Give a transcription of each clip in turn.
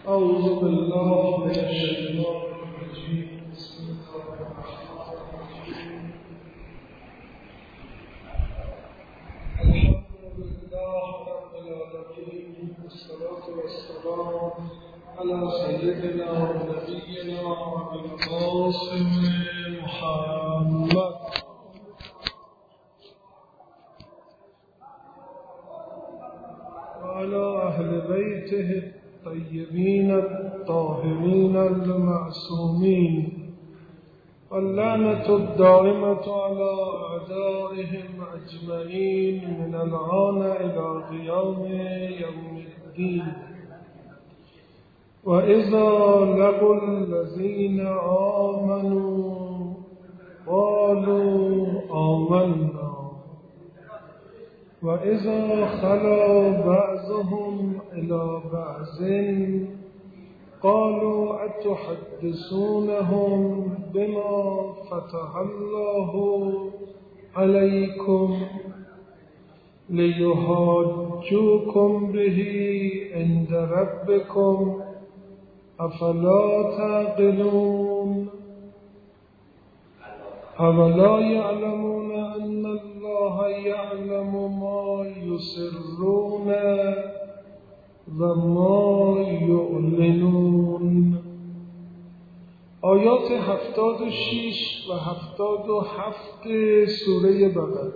أعوذ بالله من الشيطان الرجيم. بسم الله الرحمن الرحيم. الحمد لله رب العالمين، والصلاة والسلام على سيدنا ونبينا أبي القاسم محمد وعلى أهل بيته الطيبين الطاهرين المعصومين، واللعنة الدائمة على أعدائهم أجمعين من الآن إلى قيام يوم الدين. وإذا لقوا الذين آمنوا قالوا آمنا، وإذا خلوا بعضهم إلى بعض قالوا أتحدثونهم بما فتح الله عليكم ليحاجوكم به عند ربكم أفلا تعقلون؟ أولا يعلمون أن الله يعلم ما يسرون وما يعلنون. آیات 76 و 77 سوره بقره.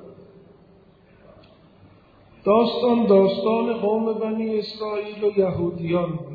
داستان قوم بنی اسرائیل و یهودیان بود.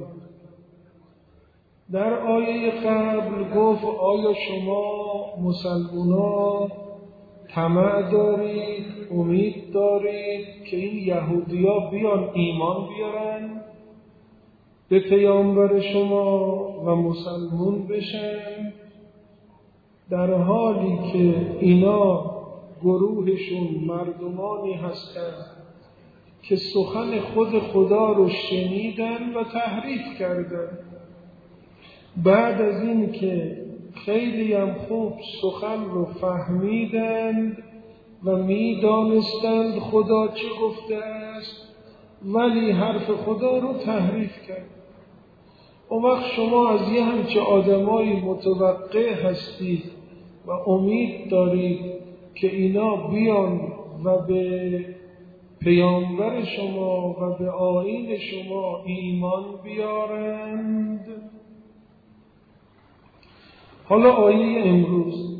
در آیه قبل گفت آیا شما مسلمانان طمع دارید، امید دارید که این یهودی‌ها بیان ایمان بیارن به پیامبر شما و مسلمون بشن، در حالی که اینا گروهشون مردمانی هستند که سخن خود خدا رو شنیدن و تحریف کردن. بعد از این که خیلی هم خوب سخن رو فهمیدند و میدانستند خدا چه گفته است، ولی حرف خدا رو تحریف کرد. اون وقت شما از یه همچه آدمایی متوقع هستید و امید دارید که اینا بیان و به پیامبر شما و به آیین شما ایمان بیارند. حالا آیه امروز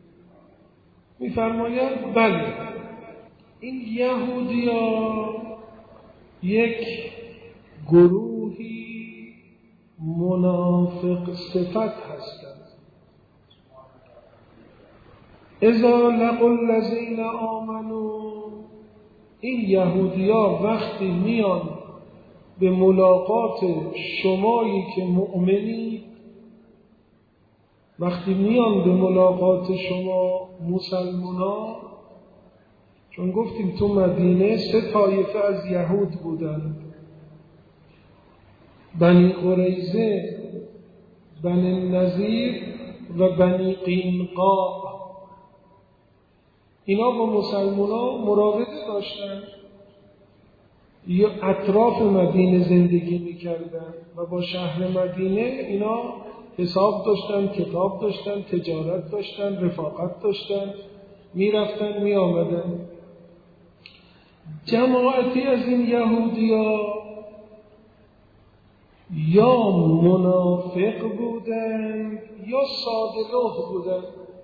می‌فرماید بله، این یهودی‌ها یک گروهی منافق صفت هستند. اذا لقوا الذین آمنوا، این یهودی‌ها وقتی میان به ملاقات شمایی که مؤمنی، وقتی میان به ملاقات شما مسلمانان، چون گفتیم تو مدینه 3 طایفه از یهود بودند: بنی قریظه، بنی نضیر و بنی قینقاع. اینا با مسلمانان مراوده داشتند یا اطراف مدینه زندگی میکردند و با شهر مدینه اینا حساب داشتن، کتاب داشتن، تجارت داشتن، رفاقت داشتن، میرفتن می آمدن. جماعتی از این یهودی‌ها یا منافق بودند یا ساده لوح بودند.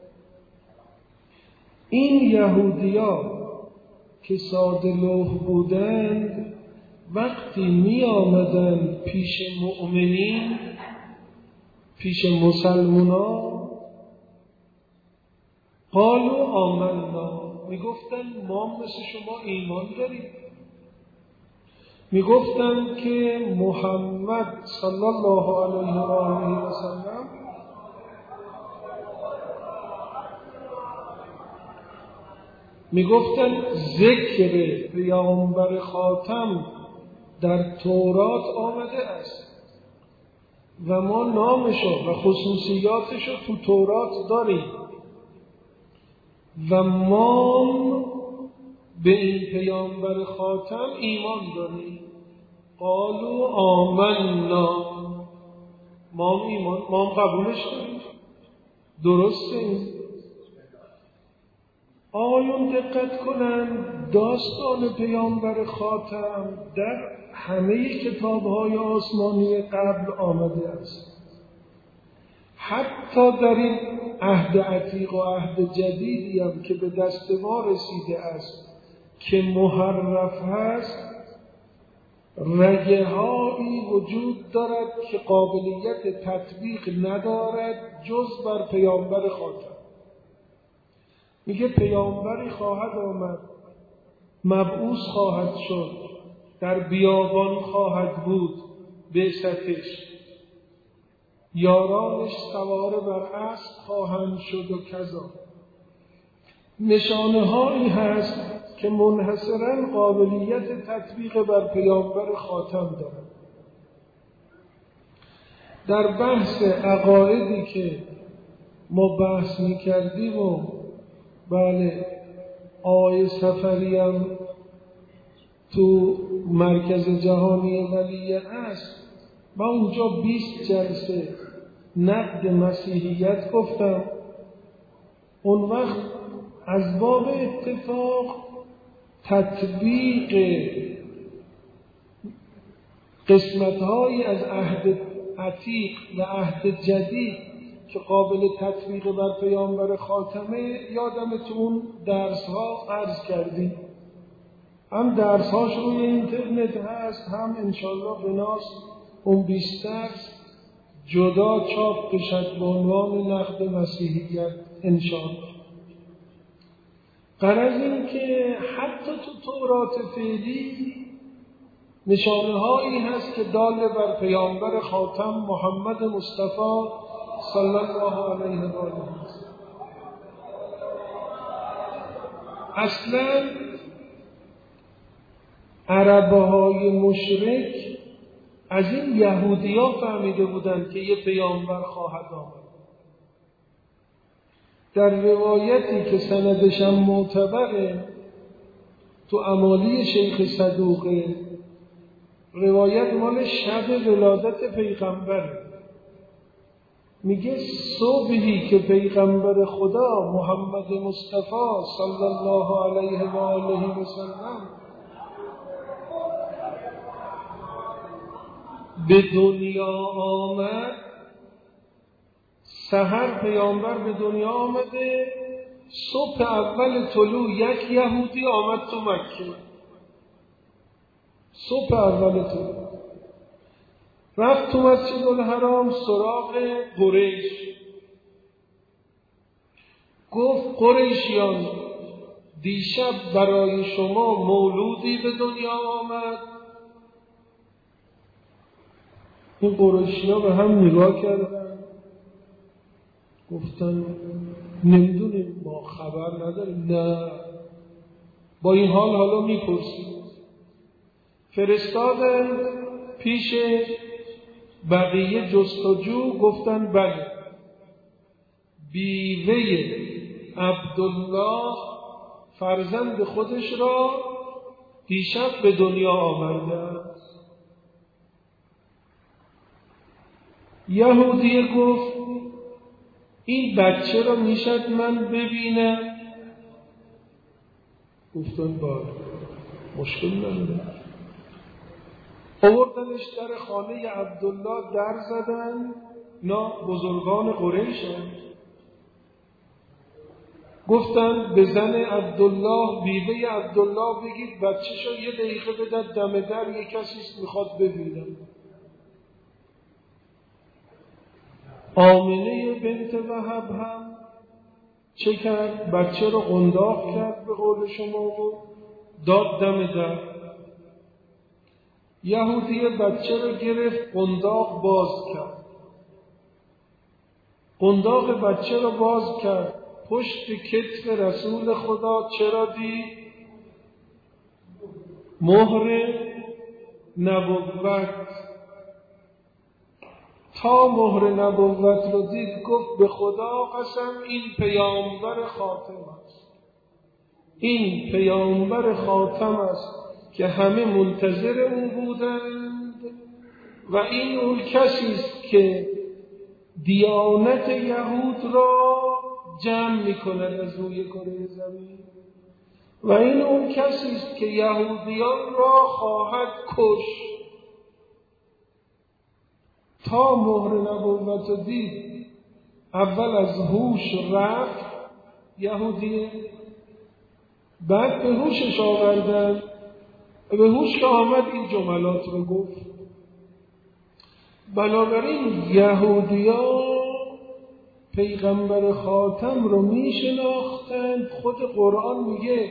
این یهودی‌ها که ساده لوح بودند وقتی می آمدن پیش مؤمنین، پیش مسلمانان، قالوا آمنا، میگفتن ما مثل شما ایمان داریم. میگفتن که محمد صلی الله علیه و آله و سلم میگفتن ذکر پیامبر خاتم در تورات آمده است و ما نامشو و خصوصیاتشو تو تورات داریم و ما به این پیامبر خاتم ایمان داریم. قالوا آمنا، ما هم قبولش داریم، درسته این. آقایون دقت کنن، داستان پیامبر خاتم در همه کتاب‌های آسمانی قبل آمده است. حتی در این عهد عتیق و عهد جدیدی هم که به دست ما رسیده است که محرف هست، رگه هایی وجود دارد که قابلیت تطبیق ندارد جز بر پیامبر خاتم. میگه پیامبری خواهد آمد، مبعوث خواهد شد، در بیابان خواهد بود، بعثتش یارانش سوار بر اسب خواهند شد و کذا. نشانه هایی هست که منحصراً قابلیت تطبیق بر پیامبر خاتم دارد. در بحث عقایدی که ما بحث میکردیم و بله آقای سفری هم تو مرکز جهانی ولیه است، من اونجا 20 جلسه نقد مسیحیت گفتم. اون وقت از باب اتفاق تطبیق قسمت‌هایی از عهد عتیق و عهد جدید که قابل تطبیق بر پیامبر خاتمه یادمتون درس‌ها عرض کردیم. هم درس‌هاش روی اینترنت هست، هم انشالله بناس اون 20 درس جدا چاپ بشد به عنوان نقد مسیحیت انشالله. غرض این که حتی تو تورات فعلی نشانه هایی هست که دال بر پیامبر خاتم محمد مصطفی صلی الله علیه و آله. اصلا عربهای مشرک از این یهودی‌ها فهمیده بودند که یه پیامبر خواهد آمد. در روایتی که سندش هم معتبره تو امالی شیخ صدوقه، روایت مال شب ولادت پیغمبره. میگه صبحی که پیغمبر خدا محمد مصطفی صلی الله علیه و آله و سلم به دنیا آمد، سحر پیامبر به دنیا آمده، صبح اول طلوع یک یهودی آمد تو مکه. صبح اول طلوع رفت تو مسجد الحرام سراغ قریش، گفت قریشیان دیشب برای شما مولودی به دنیا آمد. این قریشی‌ها به هم نگاه کردن، گفتن نمیدونیم، ما خبر نداریم. نه، با این حال حالا میپرسیم. فرستادن پیش بقیه جستجو، گفتن بله، بیوه عبدالله فرزند خودش را دیشب به دنیا آورده. یهودی گفت این بچه را میشد من ببینم؟ گفتن باید، مشکل نداره. آوردنش در خانه عبدالله، در زدن. اینا بزرگان قریش هم گفتن به زن عبدالله، بیوه عبدالله بگید بچه شو یه دقیقه بدد دم در، یه کسیست میخواد ببینم. آمنه بنت وهب هم چه کرد؟ بچه رو قنداق کرد به قول شما و داد دم در. یهودی بچه رو گرفت، قنداق باز کرد. قنداق بچه رو باز کرد، پشت کتف رسول خدا چرا دید؟ مهر نبوت. تا مهر نبوت رو دید گفت به خدا قسم این پیامبر خاتم است، این پیامبر خاتم است که همه منتظر اون بودند و این اون کسی است که دیانت یهود را جمع می‌کند از روی کره زمین و این اون کسی است که یهودیان را خواهد کشت. تا مهر نبوت رو دید اول از هوش رفت یهودیه، بعد به هوشش آوردن، به هوش که آمد این جملات رو گفت. بنابراین یهودیان پیغمبر خاتم رو میشناختند. خود قرآن میگه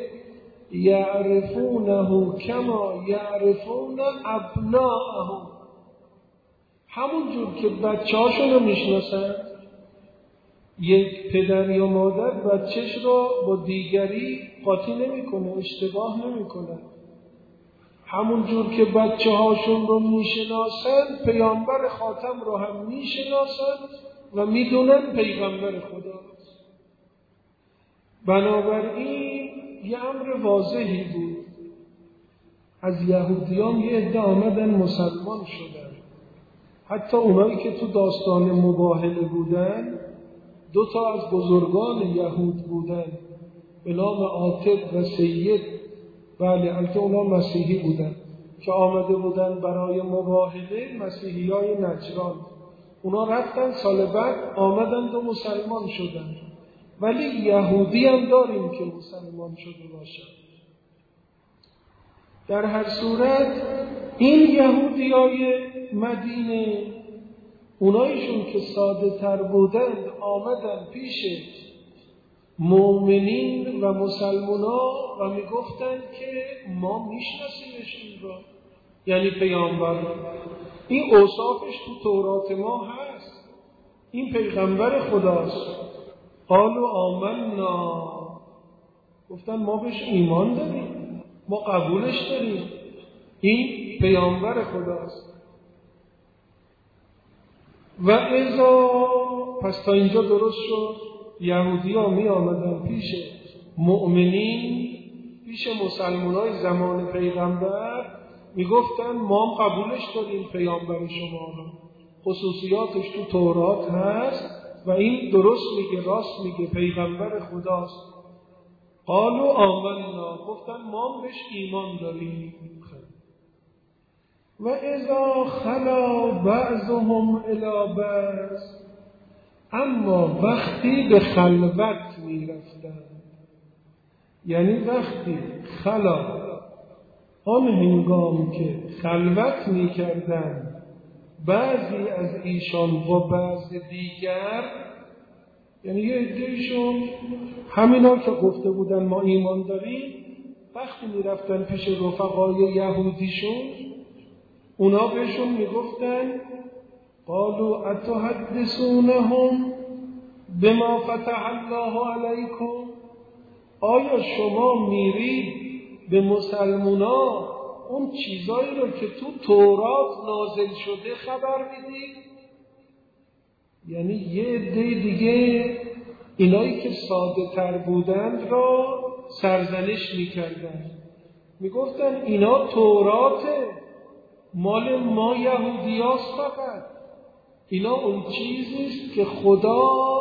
یعرفونه کما یعرفون ابناءهم، همون جور که بچه‌هاشون رو میشناسن. یک پدر یا مادر بچهش رو با دیگری قاطی نمیکنه، اشتباه نمیکنه. همون جور که بچه‌هاشون رو میشناسن پیامبر خاتم رو هم میشناسن و میدونن پیغمبر خداست. بنابراین یه امر واضحی بود. از یهودیان یه عده آمدن مسلمان شدن. حتی اونایی که تو داستان مباهله بودن، 2 تا از بزرگان یهود بودن به نام عاتب و سید. بله، البته اونا مسیحی بودن که آمده بودن برای مباهله، مسیحیای نجران. اونا رفتن سال بعد آمدند و مسلمان شدن. ولی یهودی هم داریم که مسلمان شده باشن. در هر صورت این یهودیای مدینه، اونایشون که ساده تر بودند آمدن پیش مؤمنین و مسلمونا و میگفتن که ما میشناسیمشون را، یعنی پیامبر. این اوصافش تو تورات ما هست، این پیغمبر خداست. قالوا آمنا، گفتن ما بهش ایمان داریم، ما قبولش داریم، این پیامبر خداست. و اذا، پس تا اینجا درست شد. یهودی ها می آمدن پیش مؤمنین، پیش مسلمانای زمان پیغمبر، می گفتن ما هم قبولش داریم پیامبر شما رو، خصوصیاتش تو تورات هست و این درست میگه، راست میگه، پیغمبر خداست. قالوا آمنا، گفتن ما هم بهش ایمان داریم. و اذا خلا بعضهم الی بعض، اما وقتی به خلوت می رفتن، یعنی وقتی خلا، آن هنگام که خلوت می کردن بعضی از ایشان با بعض دیگر، یعنی یه عده‌شون همینا که گفته بودن ما ایمان داریم، وقتی می رفتن پیش رفقای یهودیشون، اونا بهشون می گفتن قالوا اتحدثونهم بما فتح الله علیکم، آیا شما میرید به مسلمونا اون چیزایی رو که تو تورات نازل شده خبر میدید؟ یعنی یه عده دیگه اینایی که ساده تر بودند را سرزنش میکردن، میگفتن اینا توراته، مال ما یهودیاست، فقط اینا اون چیزیست که خدا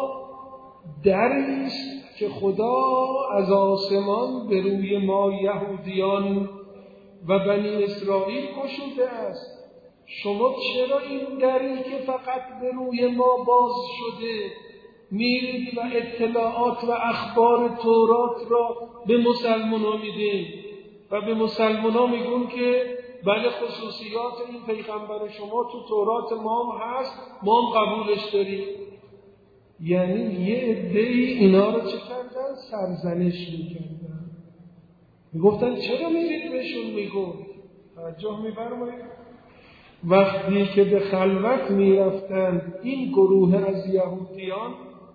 دریست که خدا از آسمان به روی ما یهودیان و بنی اسرائیل گشوده است. شما چرا این دری که فقط به روی ما باز شده میرید و اطلاعات و اخبار تورات را به مسلمان‌ها میدین و به مسلمان‌ها میگون که بله خصوصیات این پیغمبر شما تو تورات ما هم هست، ما هم قبولش داریم؟ یعنی یه عده‌ای اینا رو چه کردن؟ سرزنش میکردن، میگفتن چرا میرید بهشون میگون؟ توجه میفرمایید؟ وقتی که به خلوت میرفتند این گروه از یهودیان،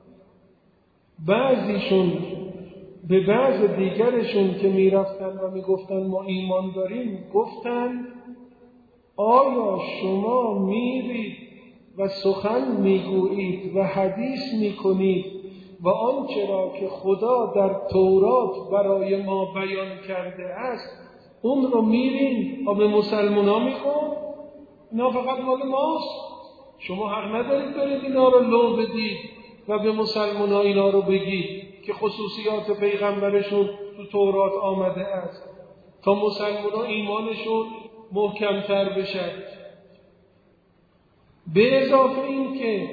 بعضیشون به بعض دیگرشون که میرفتن و میگفتن ما ایمان داریم، گفتن آیا شما میرید و سخن میگویید و حدیث میکنید و آنچه را که خدا در تورات برای ما بیان کرده است اون رو میرین و به مسلمان ها میگن اینا فقط مال ماست؟ شما حق ندارید برید اینا رو لو بدید و به مسلمان ها اینا رو بگید که خصوصیات پیغمبرشون تو تورات آمده است تا مسلمان ها ایمانشون محکمتر بشه. به اضافه این که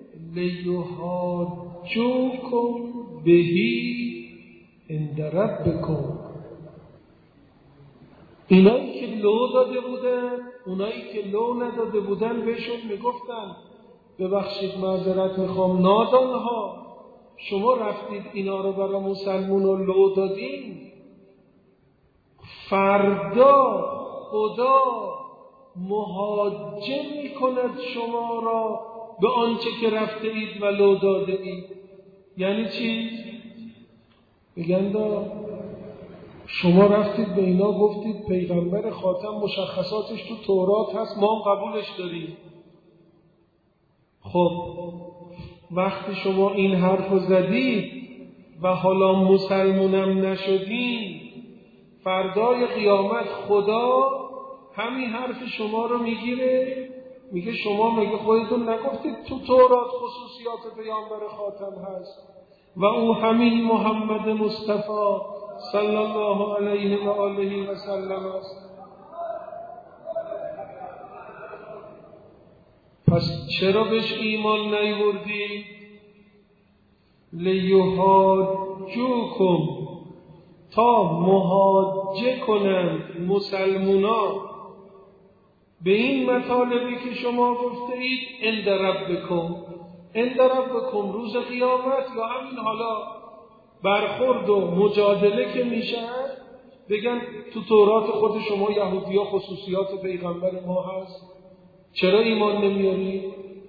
لیحاجوکم بهی عند ربکم، اینایی که لو داده بودن، اونایی که لو نداده بودن بهشون میگفتن ببخشید معذرت میخوام نادانها، شما رفتید اینا رو برای مسلمون رو لو دادین، فردا خدا مهاجم میکند شما را به آنچه که رفته اید و لو داده اید. یعنی چی؟ بگن شما رفتید به اینا گفتید پیغمبر خاتم مشخصاتش تو تورات هست، ما هم قبولش داریم. خب وقتی شما این حرف رو زدید و حالا مسلمونم نشدین، فردای قیامت خدا همین حرف شما رو میگیره، میگه شما مگه خودتون نگفتید تو تورات خصوصیات پیامبر خاتم هست و او همین محمد مصطفی صلی الله علیه و آله و سلم است؟ پس چرا بهش ایمان نیاوردی؟ لیحاجوکم، تا مهاجه کنند مسلمونا به این مطالبی که شما گفته اید عند ربکم. عند ربکم روز قیامت یا همین حالا برخورد و مجادله که میشه بگن تو تورات خود شما یهودی‌ها خصوصیات پیغمبر ما هست، چرا ایمان نمیاری؟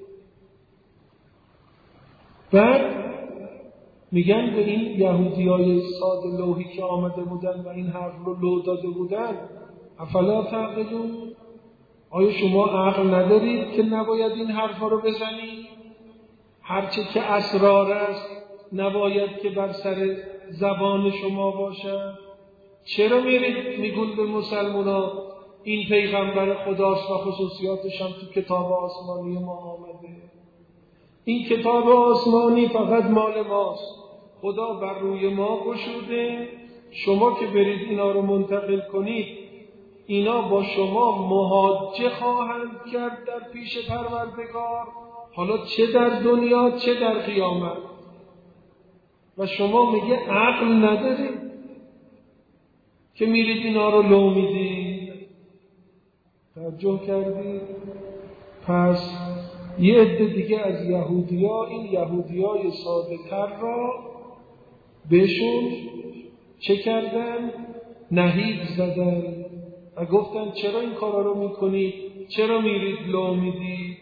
بعد میگن به این یهودیای ساده لوحی که آمده بودن و این حرف رو لو داده بودن افلا تعقلون، آیا شما عقل ندارید که نباید این حرفا رو بزنید؟ هرچه که اسرار است نباید که بر سر زبان شما باشد. چرا میرید میگون به مسلمونا این پیغمبر خداست و خصوصیاتش هم تو کتاب آسمانی ما آمده؟ این کتاب آسمانی فقط مال ماست، خدا بر روی ما گشوده، شما که برید اینا رو منتقل کنید اینا با شما مهاجه خواهند کرد در پیش پروردگار، حالا چه در دنیا چه در قیامت. و شما میگه عقل ندارید که میرید اینا رو لو میدید. توجه کردید؟ پس یه عده دیگه از یهودی‌ها، این یهودیای ساده تر را بهشون چه کردن؟ نهیب زدن و گفتن چرا این کارا رو میکنید؟ چرا میرید لو میدید؟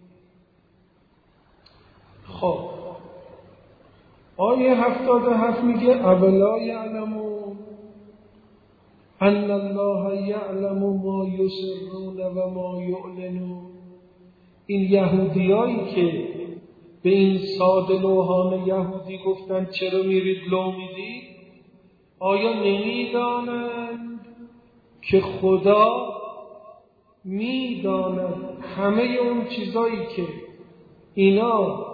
خب آیه 77 میگه اولا یعلمون ان الله یعلم ما یسرون و ما یعلنون. این یهودیایی که به این ساده لوحان یهودی گفتن چرا میرید لو میدید، آیا نمیدانند که خدا میداند همه اون چیزایی که اینا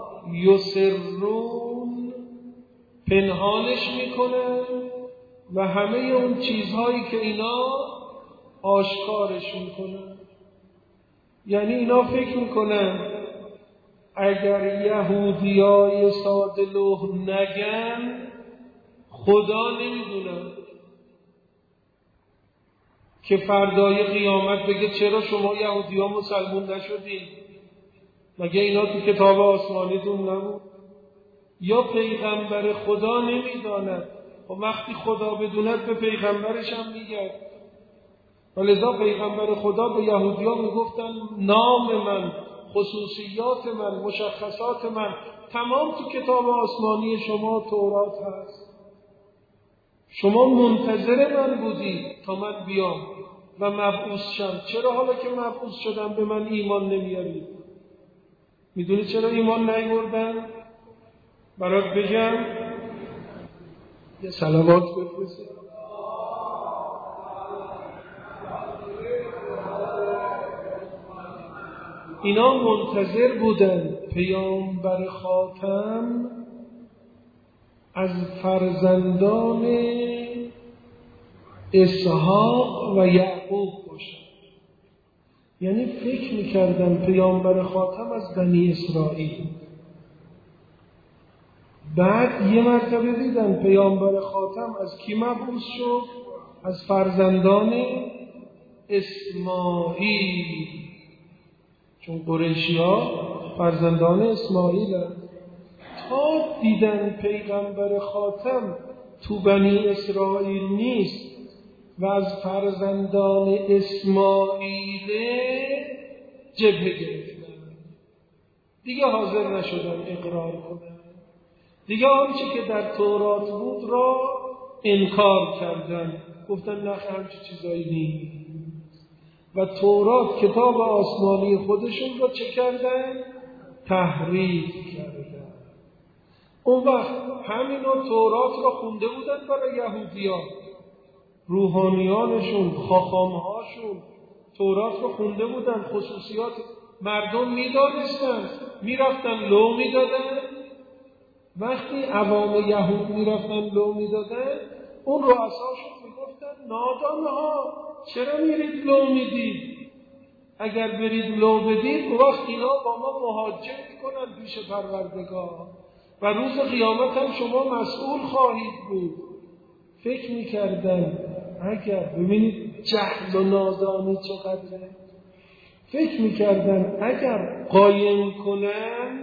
یسرون پنهانش میکنن و همه اون چیزهایی که اینا آشکارش میکنن؟ یعنی اینا فکر میکنن اگر یهودیای ساده لوح نگن خدا نمیدونن که فردای قیامت بگه چرا شما یهودی‌ها مسلمون نشدین؟ مگه اینا تو کتاب آسمانیتون نبود؟ یا پیغمبر خدا نمیداند؟ و وقتی خدا بدوند به پیغمبرش هم میگه. ولذا پیغمبر خدا به یهودی‌ها میگفتن نام من، خصوصیات من، مشخصات من تمام تو کتاب آسمانی شما تورات هست. شما منتظر من بودی تا من بیام و مبعوث شم، چرا حالا که مبعوث شدم به من ایمان نمیارید؟ میدونی چرا ایمان نیاوردن؟ برات بگم، یه صلوات بفرستید. اینا منتظر بودن پیامبر خاتم از فرزندان اسحاق و یعقوب باشه. یعنی فکر میکردن پیامبر خاتم از بنی اسرائیل. بعد یه مرتبه دیدن پیامبر خاتم از کی مبعوث شد؟ از فرزندان اسماعیل، چون قریشی‌ها فرزندان اسماعیل هستند. تا دیدن پیغمبر خاتم تو بنی اسرائیل نیست و از فرزندان اسماعیل، جبهه گرفتن، دیگه حاضر نشدن اقرار کنن، دیگه آنچه که در تورات بود را انکار کردن، گفتن نه همچه چیزایی نیست. و تورات کتاب آسمانی خودشون را چه کردن؟ تحریف کردن. اون وقت همینو تورات را خونده بودن برای یهودیان، روحانیانشون، خاخامهاشون تورات را خونده بودن، خصوصیات مردم میدانستن، میرفتن لو میدادن. وقتی عوام یهود میرفتن لو میدادن، اون رؤساشون میگفتن نادانها چرا میرید لو میدید؟ اگر برید لو بدید وقت اینا با ما مهاجم میکنن پیش پروردگار و روز قیامت هم شما مسئول خواهید بود. فکر میکردن اگر، ببینید جهل و نادانی چقدره، فکر میکردن اگر قایم کنن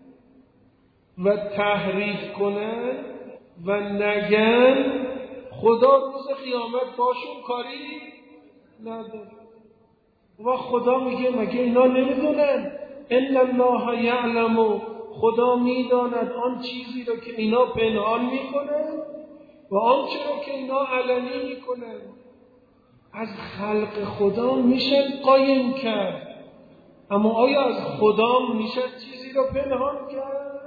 و تحریف کنن و نگن، خدا روز قیامت باشون کاری نداره. و خدا میگه مگه اینا نمیدونن؟ ان الله یعلم، خدا میداند آن چیزی رو که اینا پنهان میکنن و آنچه رو که اینا علنی میکنن. از خلق خدا میشه قایم کرد، اما آیا از خدا میشه چیزی رو پنهان کرد؟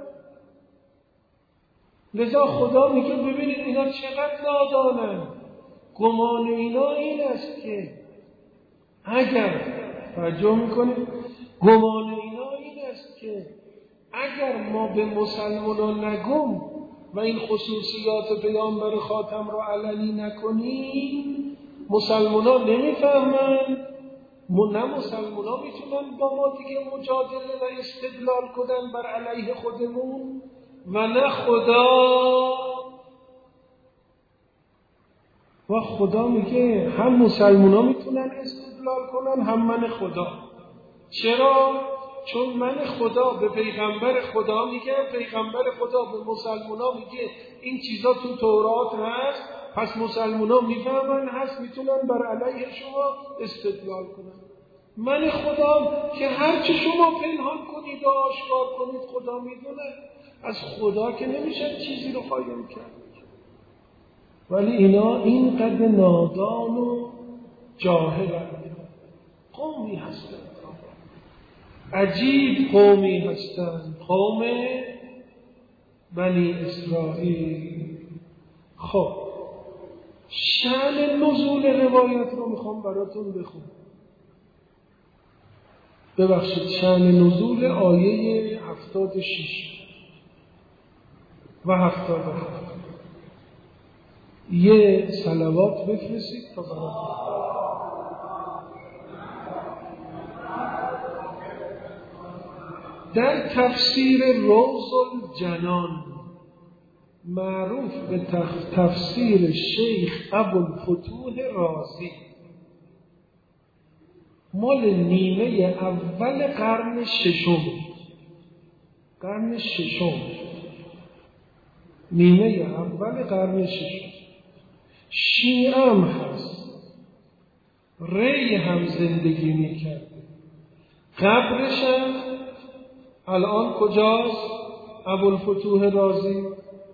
لذا خدا میگه ببینید اینا چقدر نادانن. گمان اینا این است که اگر توجه میکنید، گمان اینا این است که اگر ما به مسلمانان نگم و این خصوصیات پیامبر خاتم رو علنی نکنیم، مسلمانان نمیفهمن، نه مسلمانان میتونن با ما دیگه مجادله و استدلال کنن بر علیه خودمون و نه خدا. و خدا میگه هم مسلمانان میتونن استدلال کنن هم من خدا. چرا؟ چون من خدا به پیغمبر خدا میگه، پیغمبر خدا به مسلمانان میگه این چیزا تو تورات هست، پس مسلمانان میفهمن هست، میتونن بر علیه شما استدلال کنن. من خدا که هر چه شما پنهان کنید و آشکار کنید خدا میدونه. از خدا که نمیشه چیزی رو قایم کرد. ولی اینا اینقدر نادان و جاهلند. قومی هستند، عجیب قومی هستند، قوم بنی اسرائیل. خب شأن نزول روایت رو میخوام براتون بخونم. ببخشید، شأن نزول آیه 76 و 77. یه صلوات بفرستید تا براتون. در تفسیر روض الجنان، معروف به تفسیر شیخ ابوالفتوح رازی، مال نیمه اول قرن ششم، نیمه اول قرن ششم. شیعه هم هست، ری هم زندگی میکرده. قبرش هم الان کجاست؟ ابوالفتوح رازی.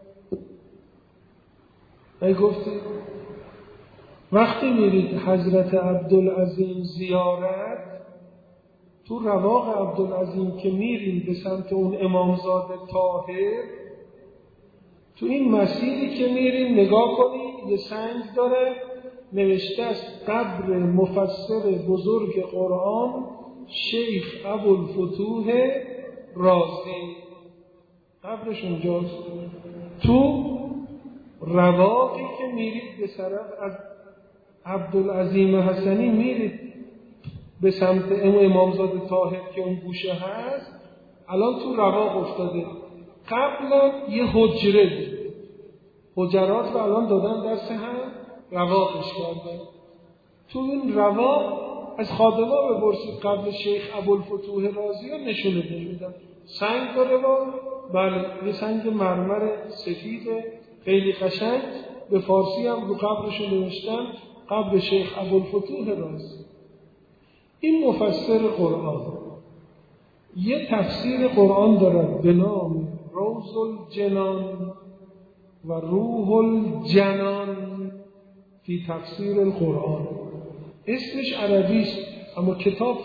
گفتید وقتی میرید حضرت عبدالعظیم زیارت، تو رواق عبدالعظیم که میرید به سمت اون امامزاده طاهر، تو این مسیری که میرید نگاه کنید، یه سنگ داره نوشته است قبر مفسر بزرگ قرآن شیخ ابوالفتوح رازی، قبرش اونجاست. تو رواقی که میرید به طرف از عبدالعظیم حسنی میرید به سمت امامزاده طاهر که اون گوشه هست، الان تو رواق افتاده. قبلا یه حجره بود، حجرات رو الان دادن دست هم، رواقش کردن. تو این رواق از خادما بپرسید قبل شیخ ابوالفتوح رازی رو نشونه نمیدن. سنگ داره و بله یه سنگ مرمر سفید خیلی قشنگ، به فارسی هم رو قبرش نوشتن قبر شیخ ابوالفتوح رازی. این مفسر قرآن یه تفسیر قرآن دارد به نام روض الجنان و روح الجنان فی تفسیر القرآن. اسمش عربی است اما کتاب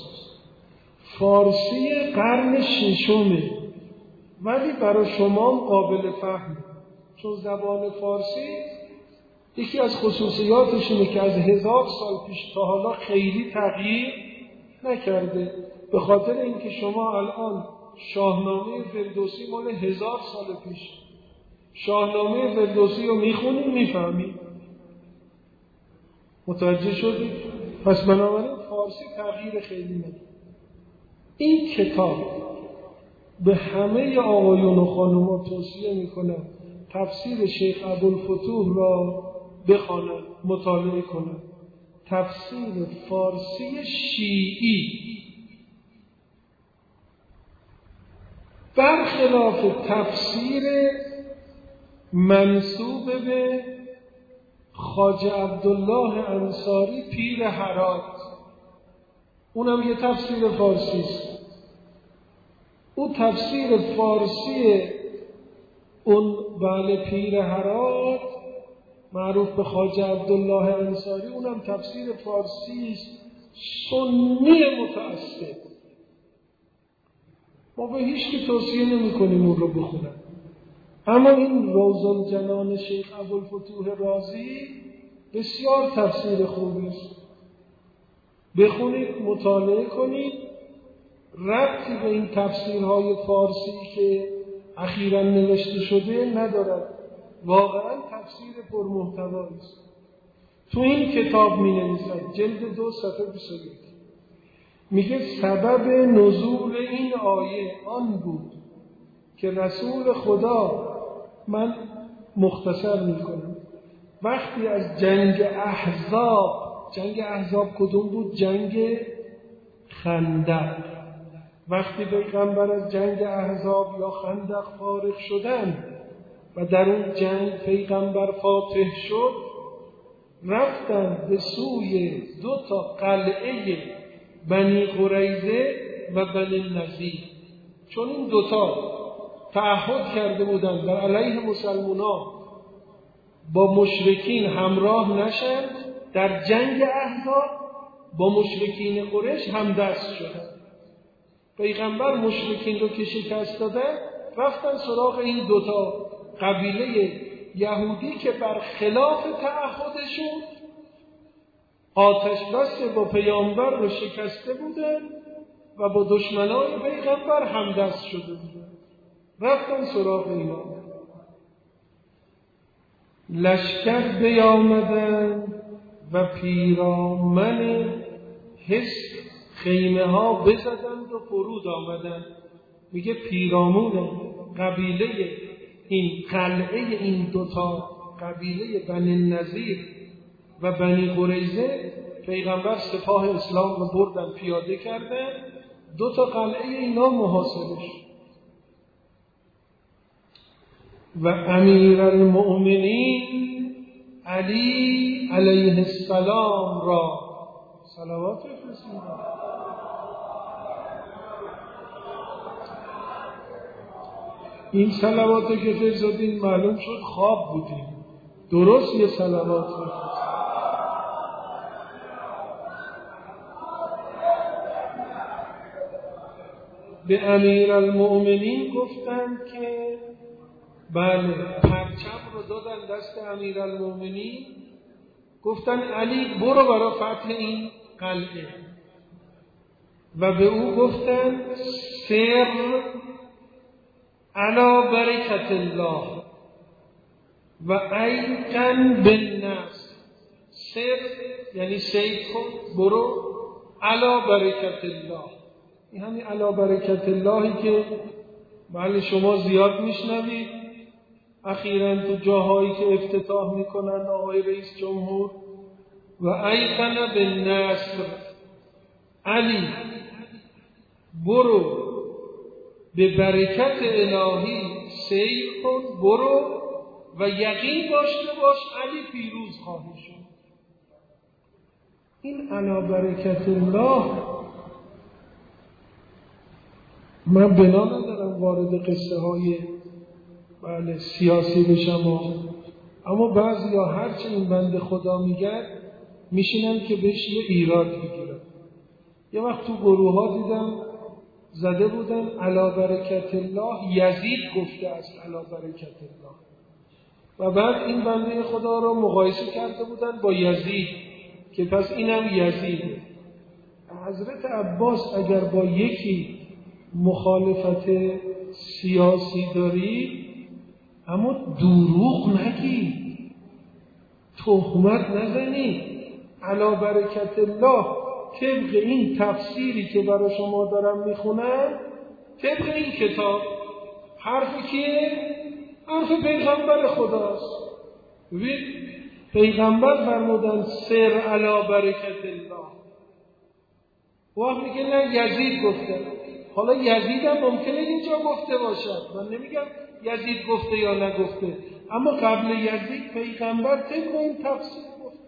فارسی قرن ششمه، ولی برای شما قابل فهم، چون زبان فارسی یکی از خصوصیاتش اینه که از 1000 سال پیش تا حالا خیلی تغییر نکرده. به خاطر اینکه شما الان شاهنامه فردوسی مال 1000 سال پیش، شاهنامه فردوسی رو میخونید میفهمید، متوجه شدید؟ پس بنابراین فارسی تغییر خیلی نکرده. این کتاب به همه آقایون و خانوما توصیه میکنم تفسیر شیخ ابوالفتوح را بخوانند، مطالعه کنند. تفسیر فارسی شیعی، برخلاف تفسیر منسوب به خواجه عبدالله انصاری پیر هرات، اونم یه تفسیر فارسی است. او تفسیر فارسی اون بله پیر هرات معروف به خواجه عبدالله انصاری، اونم تفسیر فارسی است سنی متعصب. ما به هیچ کی توصیه نمی کنیم اون رو بخونن، اما این روض الجنان شیخ ابوالفتوح رازی بسیار تفسیر خوبی است. بخونید، مطالعه کنید. ربطی به این تفسیرهای فارسی که اخیراً نوشته شده ندارد، واقعاً تفسیر پرمحتوایی است. تو این کتاب می‌نویسد، جلد 2 صفحه 21، میگه سبب نزول این آیه آن بود که رسول خدا، من مختصر میکنم، وقتی از جنگ احزاب کدوم بود؟ جنگ خندق. وقتی پیغمبر از جنگ احزاب یا خندق فارغ شدن و در اون جنگ پیغمبر فاتح شد، رفتن به سوی 2 قلعه بنی قریظه و بنی النضیر، چون این 2 تعهد کرده بودند در علیه مسلمانان با مشرکین همراه نشند، در جنگ احزاب با مشرکین قریش همدست شدند. پیغمبر مشرکین رو که شکست دادن، رفتن سراغ این 2 قبیله یهودی که بر خلاف تعهدشون آتش بس با پیامبر رو شکسته بودن و با دشمنان پیغمبر همدست شده بودن. رفتن سراغ اینا، لشکر بیامدن و پیرامن خیمه ها بزدند و فرود آمدند. میگه پیرامون قبیله این قلعه این 2 قبیله بنی النضیر و بنی قریظه، پیغمبر سپاه اسلام رو بردن پیاده کردن، 2 قلعه اینا محاصره شد. و امیرالمؤمنین علی علیه السلام را صلوات بفرستید. این صلواتی که فرستادین معلوم شد خواب بودیم، درست یه صلوات بفرستید. به امیرالمؤمنین گفتن که بله، پرچم رو دادن دست امیرالمؤمنین، گفتن علی برو برای فتح این قلعه. و به او گفتند سر علی برکت الله و ایقن بالنصر. سر یعنی سیر کن، برو، علی برکت الله. این همین علی برکت اللهی که بله شما زیاد میشنوید اخیراً تو جاهایی که افتتاح میکنن آقای رئیس جمهور. و ایقن بالنصر، علی برو به برکت الهی سیر کن، برو و یقین داشته باش علی پیروز خواهی شد. این علی برکت الله، من بنا ندارم وارد قصه های سیاسی بشم اما بعضی ها هرچه این بنده خدا میگن میشینن که بهش یه ایراد بگیرن. یه وقت تو گروه ها دیدم زده بودن علی برکت الله یزید گفته است علی برکت الله، و بعد این بنده خدا رو مقایسه کرده بودن با یزید که پس اینم یزیده. حضرت عباس اگر با یکی مخالفت سیاسی داری اما دروغ نگی، تهمت نزنی. علی برکت الله طبق این تفسیری که برای شما دارم میخونم، طبق این کتاب، حرفی که حرف پیغمبر خداست. پیغمبر فرمودن سر علی برکت الله. وقت میگه نه یزید گفته. حالا یزید هم ممکنه اینجا گفته باشد، من نمیگم یزید گفته یا نگفته، اما قبل یزید پیغمبر طبق این تفسیر گفته.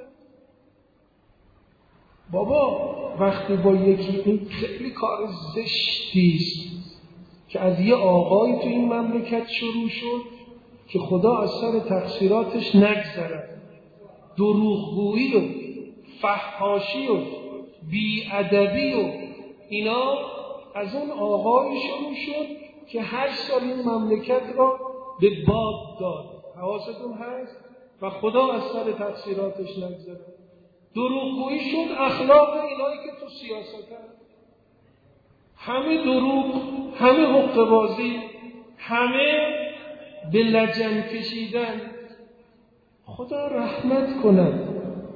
بابا وقتی با یکی، این خیلی کار زشتیست که از یه آقای تو این مملکت شروع شد که خدا از سر تقصیراتش نگذرد، دروغگویی و فحاشی و بی‌ادبی و اینا از اون آقای شروع شد که 8 سال این مملکت را به باد داد. حواستون هست؟ و خدا از سر تقصیراتش نگذرد. دروغگویی شد اخلاق اینایی که تو سیاست هست. همه دروغ، همه حقه‌بازی، همه به لجن کشیدن. خدا رحمت کند.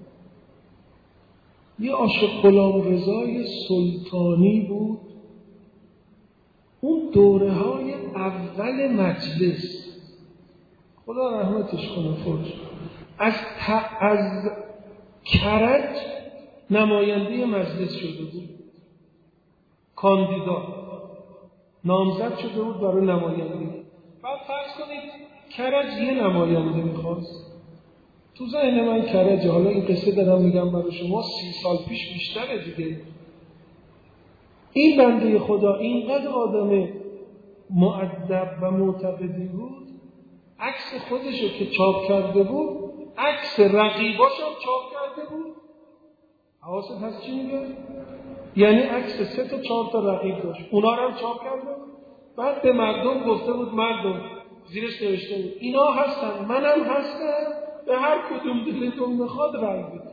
یه عاشق غلام رضای سلطانی بود، اون دوره های اول مجلس، خدا رحمتش کنه، خودش از کرج نماینده مجلس شده بود، کاندیدا نامزد شده بود برای نمایندگی. بعد فرض کنید کرج یه نماینده میخواست. تو ذهن من کرج، حالا این قصه دارم میگم برای شما، 30 سال پیش بیشتره دیگه. این بنده خدا اینقدر آدم مؤدب و معتقدی بود، عکس خودشو که چاپ کرده بود عکس رقیباش هم چاپ کرده بود. حواست هست چی میگه؟ یعنی عکس 3 تا 4 تا رقیب داشت، اونا رو هم چاپ کرده بود. بعد به مردم گفته بود مردم، زیرش نوشته بود اینا هستن، منم هستم، به هر کدوم دلتون بخواد رأی بدید.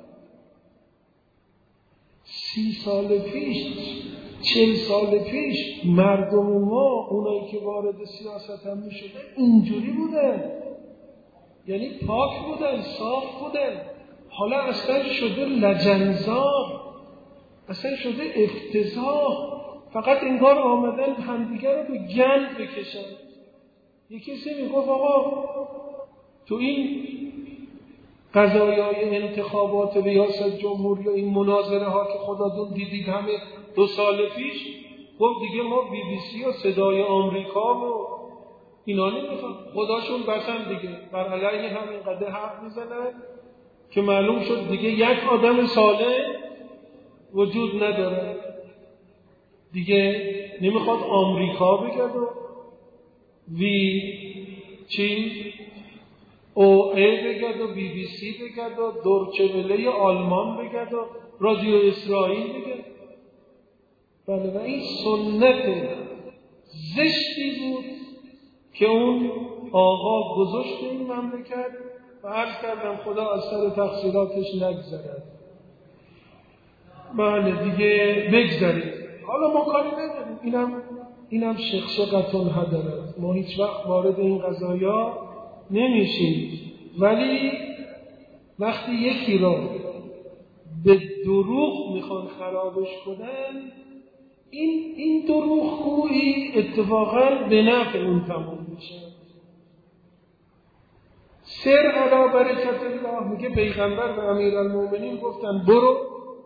30 سال پیش، 40 سال پیش مردم ما، اونایی که وارد سیاست هم میشده اینجوری بودن، یعنی پاک بودن، صاف بودن. حالا اصلا شده لجنزار، اصلا شده افتضاح. فقط انگار آمدن همدیگر رو به گند بکشن. یکی کسی میگفت آقا تو این قضایای انتخابات ریاست جمهوری و این مناظره ها که خداتون دیدید همه 2 سال پیش، خب دیگه ما BBC و صدای آمریکا و اینا نمیخواد، خداشون بسن دیگه، بر علیه همین قضیه حرف میزنن که معلوم شد دیگه یک آدم سالم وجود نداره دیگه. نمیخواد آمریکا بگد و او ای بگد و BBC بگد و دورچه وله آلمان بگد و رادیو اسرائیل بگد. بله، و این سنت زشتی بود که اون آقا گذاشت این مملکت و عرض کردم خدا از سر تقصیراتش نگذرد. بله دیگه بگذارید. حالا ما کاری نداریم، اینم شقشقتون هدرت، ما هیچ وقت وارد این قضایا نمیشیم. ولی وقتی یکی را به دروغ میخوان خرابش کنن، این دروغ گویی اتفاقا به نفع اون تمام میشه. سر علی برکت الله، میگه پیغمبر و امیرالمومنین گفتن برو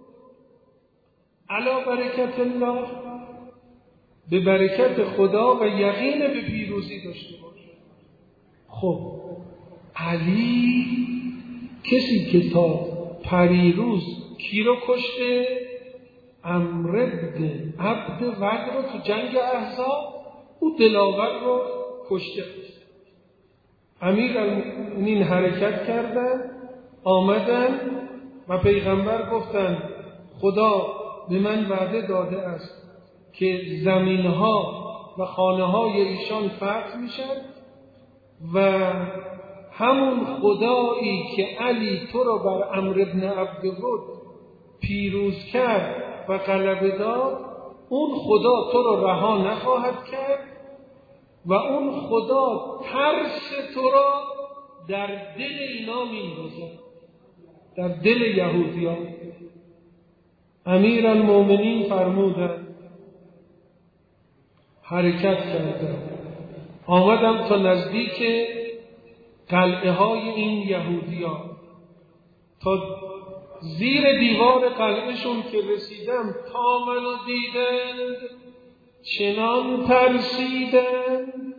علی برکت الله، به برکت خدا و یقین به پیروزی داشته باش. خب علی کسی که تا پریروز کی رو کشته؟ عمرو بن عبد ود رو تو جنگ احزاب، او دلاور رو کشته. امیرالمومنین حرکت کردن، آمدن و پیغمبر گفتن خدا به من وعده داده است که زمینها و خانه‌های ایشان فتح میشن و همون خدایی که علی تو رو بر عمرو بن عبد ود پیروز کرد و غلبه داد، اون خدا تو رو رها نخواهد کرد و اون خدا ترس تو را در دل اینا میندازد، در دل یهودیان. امیرالمومنین فرمودند، حرکت کردند، آمدم تا نزدیک قلعه های این یهودیان، تا زیر دیوار قلعهشون که رسیدم تا منو دیدند چنان ترسیدند،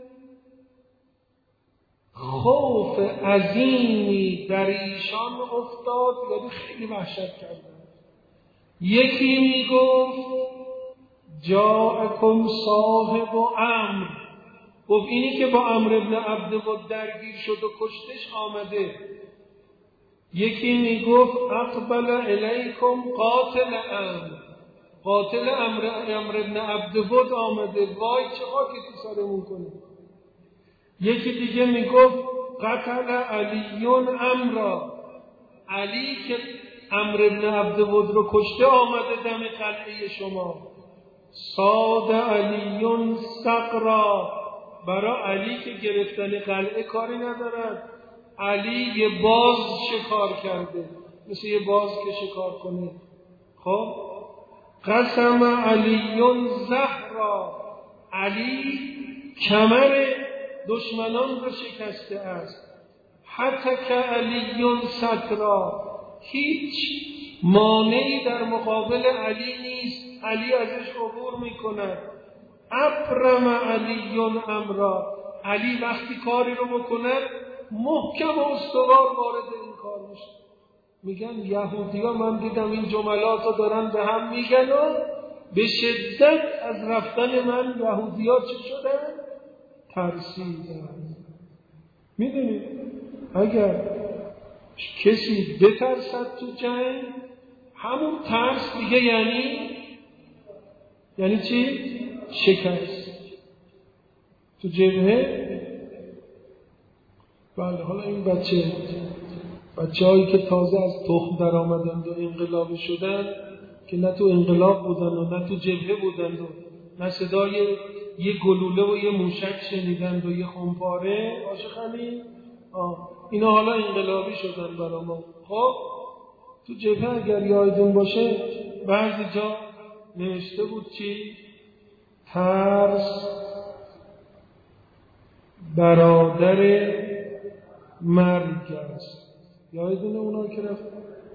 خوف عظیمی در ایشان افتاد، یعنی خیلی وحشت کردند. یکی میگفت جاءکم صاحب عمرو، گفت اینی که با عمرو بن عبد ود درگیر شد و کشتش آمده. یکی میگفت اقبل الیکم قاتل عمرو، قاتل عمرو بن عبد ود آمده، وای چه خاکی تو سرمون کنه. یکی دیگه میگفت قتل علی عمرو، علی که عمرو بن عبد ود رو کشته آمده دم قلعه شما. صاد علی ثغرا، برای علی که گرفتن قلعه کاری ندارد، علی یه باز شکار کرده، مثل یه باز که شکار کنه. خب قسم علی زهرا، علی کمر دشمنان رو شکسته است. حتی که علی سترا، هیچ مانعی در مقابل علی نیست، علی ازش عبور میکند. ابرم علی امرا، علی وقتی کاری رو بکند محکم و استوار وارد این کار میشه. میگن یهودی‌ها، من دیدم این جملات رو دارن به هم میگن و به شدت از رفتن من یهودی‌ها چه شدن؟ ترسیدن. میدونید اگر کسی بترسد تو جنگ، همون ترس دیگه یعنی چی؟ شکست. تو جبهه بله، حالا این بچه‌هایی که تازه از تخم در آمدند و انقلابی شدن، که نه تو انقلاب بودن و نه تو جبهه بودند و نه صدای یه گلوله و یه موشک شنیدند و یه خمپاره، عاشقانی اینا حالا انقلابی شدن برای ما. خب تو جبهه اگر یادتون باشه بعضی جا نوشته بود چی؟ ترس برادر مرگ است. یادتونه اونا که رفت؟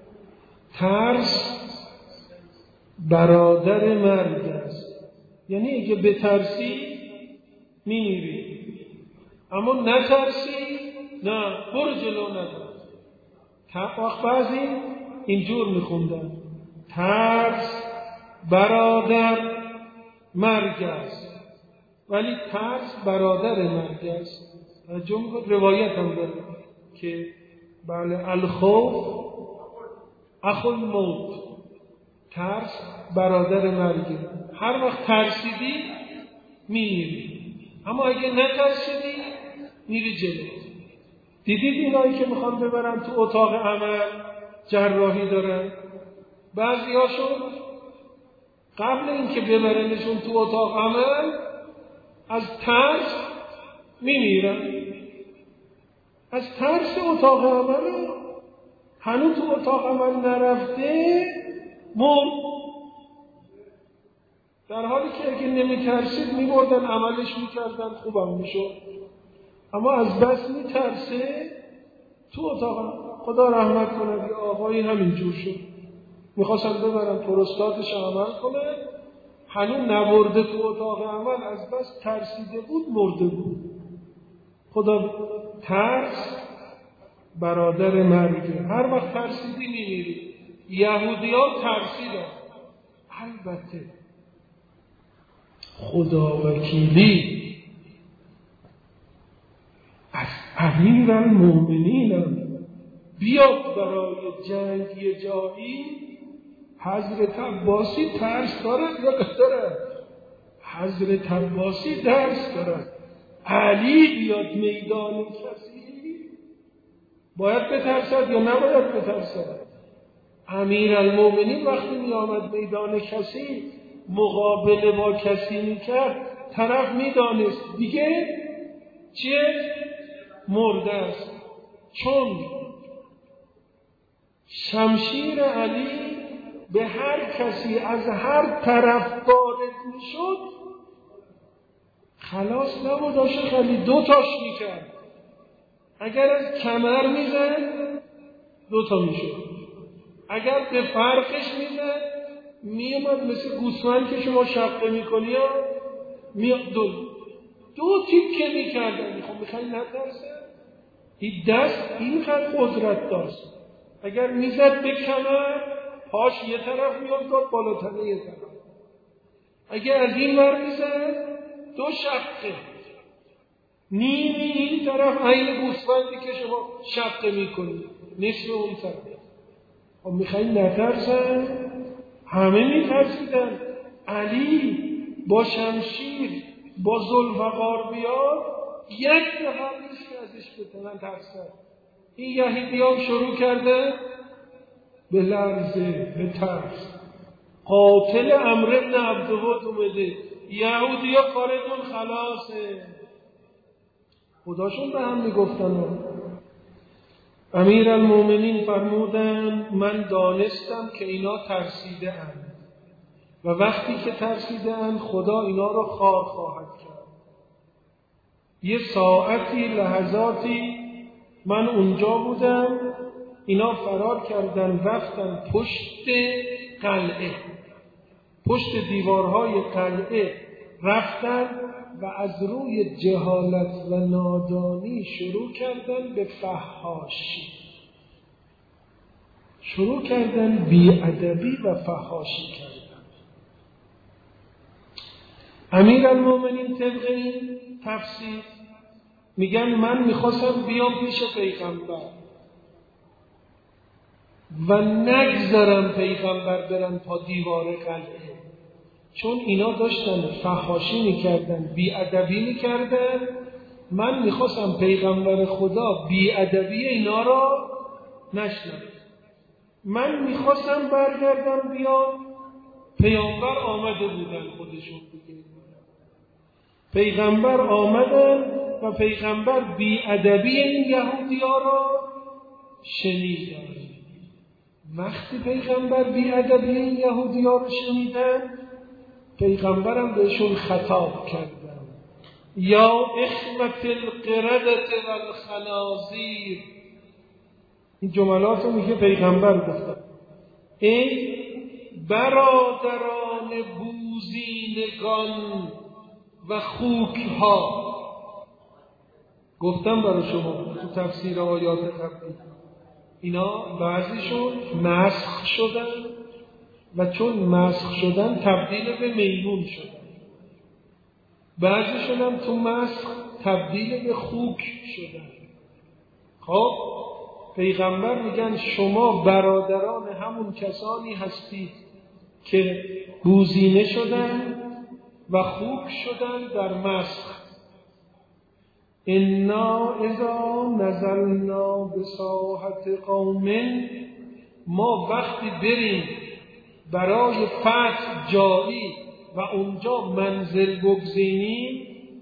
ترس برادر مرگ است، یعنی اگه بترسی میمیری، اما نترسی نه، برو جلو ندار. وقت بعضی اینجور میخوندن ترس برادر مرگ است، ولی ترس برادر مرگ است. روایت هم داره که بله الخوف اخو الموت، ترس برادر مرگه. هر وقت ترسیدی میمیری، اما اگه نترسیدی میری جلو. دیدید اینایی که میخوان ببرن تو اتاق عمل جراحی دارن، بعضی هاشون قبل اینکه ببرنشون تو اتاق عمل از ترس میمیرن. از ترس اتاق عمل، هنوز تو اتاق عمل نرفته مرد. در حالی که اگه نمیترسید میبردن عملش میکردن خوبم میشد، اما از بس میترسه تو اتاق. خدا رحمت کنه یه آقایی همینجور شد، میخواستن ببرن پروستاتش عمل کنه، هنوز نبرده تو اتاق عمل، از بس ترسیده بود مرده بود. خدا، ترس برادر مرگه، هر وقت ترسیدی میمیری. یهودیان ترسیدن. البته خدا وکیلی از امیرالمومنین بیاد برای جنگ یه جایی، حضرت عباسی ترس دارد یا ندارد؟ حضرت عباسی ترس دارد. علی بیاد میدان کسی باید بترسد یا نباید بترسد؟ امیرالمومنین وقتی می آمد میدان کسی مقابله با کسی میکرد، طرف میدانست دیگه چیه؟ مرده است. چون شمشیر علی به هر کسی از هر طرف وارد میشد خلاص نبود. عاشق علی دو تاش میکرد. اگر از کمر میزد دو تا میشد، اگر به فرقش میزد میامد مثل گوسفند که شما شقه میکنی دو تیکه میکردن. خب میخوای نترسه؟ این دست اینقدر قدرت داشت، اگر میزد به کمر پاش یه طرف میافتاد بالاتنه یه طرف، اگر از این ور میزد دو شقه نیمی این طرف، این گوسفندی که شما شقه میکنی نصف اون طرف. خب میخوای نترسن؟ همه میترسیدن. علی با شمشیر با ذوالفقار بیاد یک نفر نیست که ازش بتونن ترسن. این یهودیان شروع کرده به لرزه، به ترس. قاتل عمرو بن عبدود اومده، یهودیا کارتون خلاصه. خداشون به هم میگفتن. امیرالمومنین فرمودند من دانستم که اینا ترسیده اند و وقتی که ترسیده اند خدا اینا رو خار خواهد کرد. یه ساعتی، لحظاتی من اونجا بودم، اینا فرار کردن رفتن پشت قلعه، پشت دیوارهای قلعه رفتن و از روی جهالت و نادانی شروع کردن به فحاشی، شروع کردن بی‌ادبی و فحاشی کردن. امیرالمومنین طبق این تفسیر میگن من میخواستم بیام پیش پیغمبر و نگذارم پیغمبر برن تا دیوار قلعه، چون اینا داشتن فحاشی میکردن، بی‌ادبی میکردن. من میخواستم پیغمبر خدا بی‌ادبی اینا را نشنوه. من میخواستم برگردم بیام، پیغمبر آمده بودن خودشون دیگه. پیغمبر آمدن و پیغمبر بی‌ادبی این یهودی‌ها را شنیدن. وقتی پیغمبر بی‌ادبی این یهودی‌ها را شنیدن، پیغمبرم بهشون خطاب کردن یا اخوة القردة والخنازیر. این جملات رو میگه پیغمبر گفتن، ای برادران بوزینگان و خوکها. گفتم برای شما تو تفسیر آیات قبلی اینا بعضیشون مسخ شدن و چون مسخ شدن تبدیل به میمون شدن، بعضیشون هم تو مسخ تبدیل به خوک شدن. خب پیغمبر میگن شما برادران همون کسانی هستید که بوزینه شدن و خوک شدن در مسخ. انا اذا نزلنا بساحت قوم، ما وقتی بریم برای فتح جایی و اونجا منزل بگزینیم،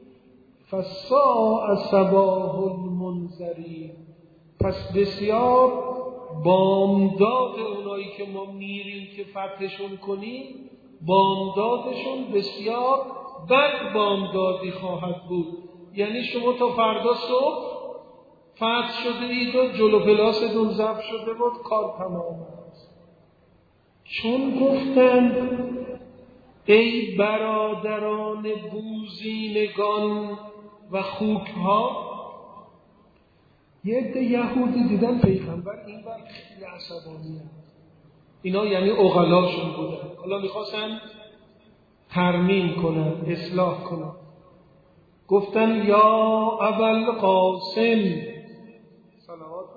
فساء صباح المنذرین، پس بسیار بامداد اونایی که ما میریم که فتحشون کنیم، بامدادشون بسیار بد بامدادی خواهد بود. یعنی شما تا فردا صبح فتح شده اید و جلو پلاستون ضبط شده بود، کار تمام است. چون گفتند ای برادران بوزینگان و خوکها، یه عده یهودی دیدن پیغمبر این بر خیلی عصبانی هست. اینا یعنی عقلاشون بودن، حالا میخواستن ترمیم کنن، اصلاح کنن. گفتن یا ابوالقاسم، صلوات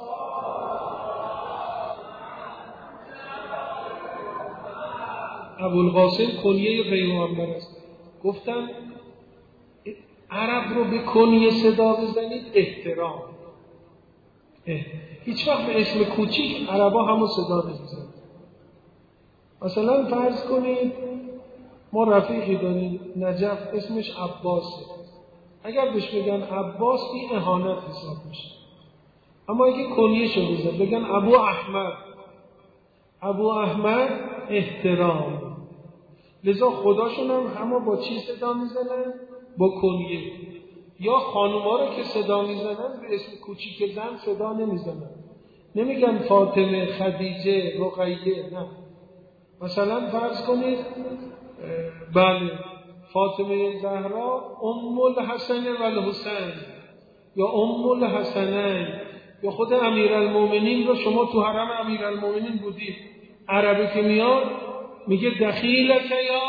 ابوالقاسم کنیه پیغمبر است. گفتن عرب رو به کنیه صدا بزنید احترام. هیچ وقت به اسم کوچیک عربا همو صدا نمیزنن. مثلا فرض کنید ما رفیقی داریم نجف، اسمش عباسه. اگر بهش بگن عباس این اهانت حساب میشه. اما اگه کنیه شو بزن بگن ابو احمد، ابو احمد احترام. لذا خداشون هم همه با چی صدا میزنن؟ با کنیه. یا خانوما رو که صدا میزنن به اسم کوچیک زن صدا نمیزنن، نمیگن فاطمه، خدیجه، رقیه، نه. مثلا فرض کنید بله فاطمه زهرا ام الحسن و الحسین یا ام الحسنین، یا خود امیرالمومنین رو شما تو حرم امیرالمومنین بودید، عربی که میاد میگه دخیلک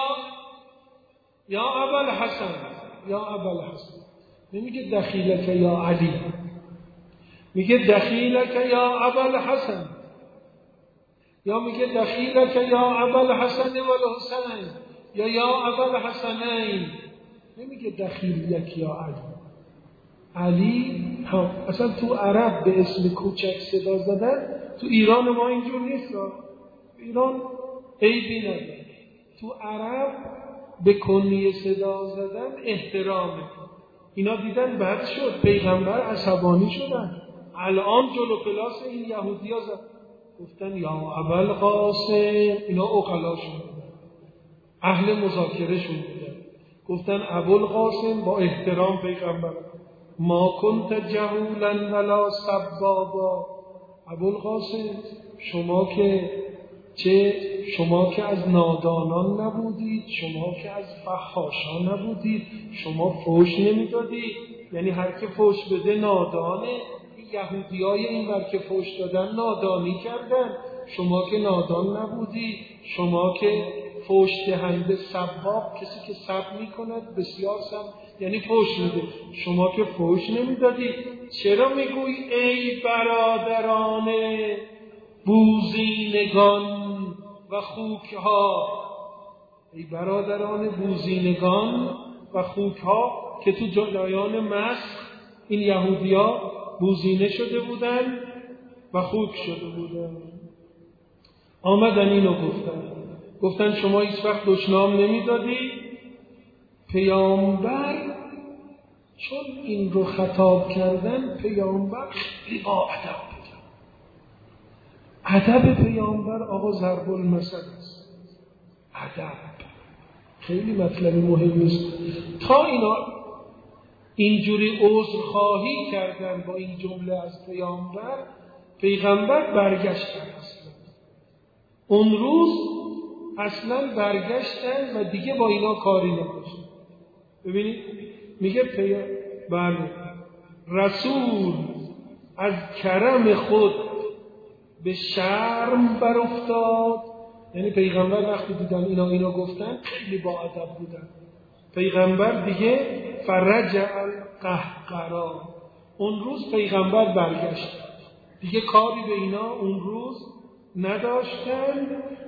یا ابوالحسن، یا ابوالحسن، نمیگه دخیلک یا علی، میگه دخیلک یا ابوالحسن، یا میگه دخیلک یا ابوالحسن و الحسین یا ابوالحسنین، نمیگه دخیلک یا علی. علی هم اصلا تو عرب به اسم کوچک صدا زدن، تو ایران ما اینجور نیست. ایران عیبی نداره. تو عرب به کنیه صدا زدن احترامه. اینا دیدن بد شد، پیغمبر عصبانی شدن، الان جلو پلاس این یهودیا زد، گفتن یا ابوالقاسم. اینا عقلاشون بودن، اهل مذاکره شون بودن. گفتن ابوالقاسم با احترام پیغمبر، ما کنت جهولا ولا سبابا. ابوالقاسم شما که از نادانان نبودید، شما که از فحاشان نبودید، شما فحش نمیدادید. یعنی هر که فحش بده نادانه. این یهودیای این ور که فحش دادن نادانی کردن، شما که نادان نبودید، شما که فحش دهنده، سباب کسی که سب میکند بسیار سب، یعنی فحش میده، شما که فحش نمیدادید. چرا میگوی ای برادران بوزینگان و خوکها؟ ای برادران بوزینگان و خوکها که تو جلایان مسخ این یهودیا بوزینه شده بودن و خوک شده بودن. آمدن اینو گفتن شما هیچ وقت دشنام نمیدادی. پیامبر چون این رو خطاب کردن، پیامبر خیلی با ادب بود. ادب پیامبر آقا ضرب المثل است. ادب خیلی مطلب مهمی است. تا اینا اینجوری عذرخواهی کردن با این جمله از پیغمبر برگشتن. اون روز اصلا برگشتن و دیگه با اینا کاری نداشتن. ببینید میگه بله رسول از کرم خود به شرم برافتاد. یعنی پیغمبر وقتی دیدن اینا گفتن خیلی با ادب بودن. پیغمبر دیگه فرجع القهقرا، اون روز پیغمبر برگشت، دیگه کاری به اینا اون روز نداشتن.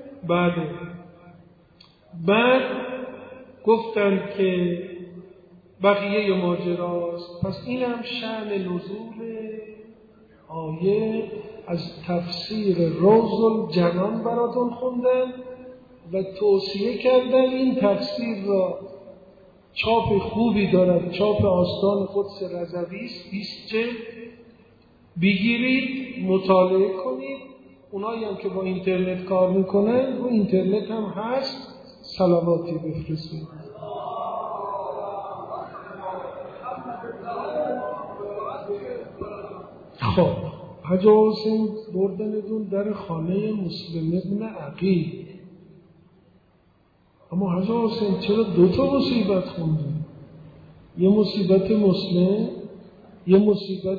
بعد گفتن که بقیه ماجراست. پس اینم شأن نزول آیه از تفسیر روز الجنان براتون خوندم و توصیه کردن این تفسیر را، چاپ خوبی دارد، چاپ آستان قدس رضوی است، 20 جلد، بگیرید مطالعه کنید. اونایی هم که با اینترنت کار میکنن رو اینترنت هم هست، صلواتی بفرستید. خب حاج حسین بردنتون در خانه مسلم ابن عقیل. اما حاج حسین چرا 2 مصیبت خوندی؟ یه مصیبت مسلم، یه مصیبت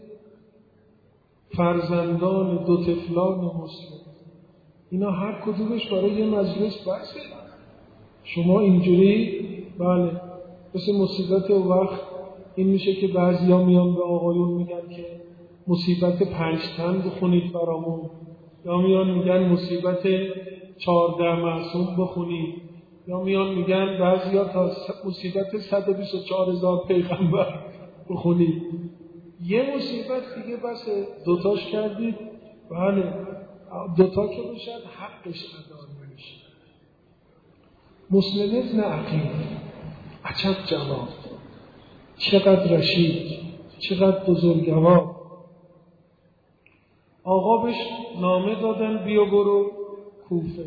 فرزندان 2 طفلان مسلم. اینا هر کدومش برای یه مجلس بسه. شما اینجوری بله مثل مصیبت و وقت این میشه که بعضیا میان به آقایون میگن که مصیبت 5 تن بخونید برامون، یا میان میگن مصیبت 14 معصوم بخونید، یا میان میگن بعضیا تا مصیبت 124,000 پیغمبر بخونید. یه مصیبت دیگه بس 2 کردید. بله 2 که بشد حقش ادا نمیشه. مسلم ابن عقیل عجب جواب، چقدر رشید، چقدر بزرگوار. آقا بهش نامه دادن بیا برو کوفه.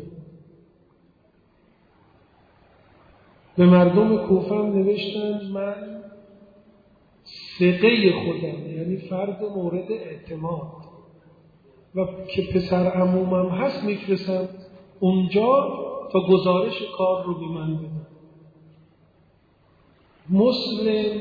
به مردم کوفه هم نوشتن من ثقه خودم، یعنی فرد مورد اعتماد و که پسر عمومم هست میفرستم اونجا تا گزارش کار رو به من بدن. مسلم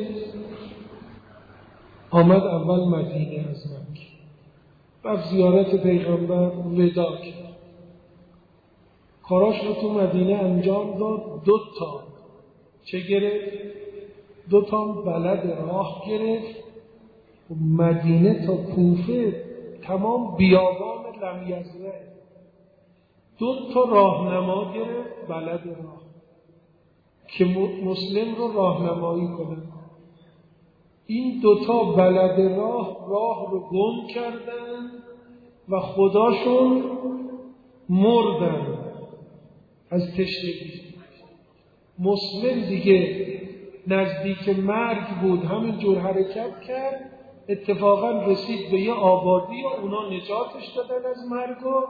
آمد اول مدینه از مکه، رفت زیارت پیغمبر، وداع کرد، کاراش رو تو مدینه انجام داد. 2 چه گرفت؟ 2 بلد راه گرفت. مدینه تا کوفه تمام بیابان لمیزره. 2 راهنما گرفت بلد راه که مسلم رو راهنمایی کنن. این 2 بلد راه رو گم کردن و خداشون مردن از تشنگی. مسلم دیگه نزدیک مرگ بود، همین جور حرکت کرد، اتفاقا رسید به یه آبادی و اونا نجاتش دادن از مرگ و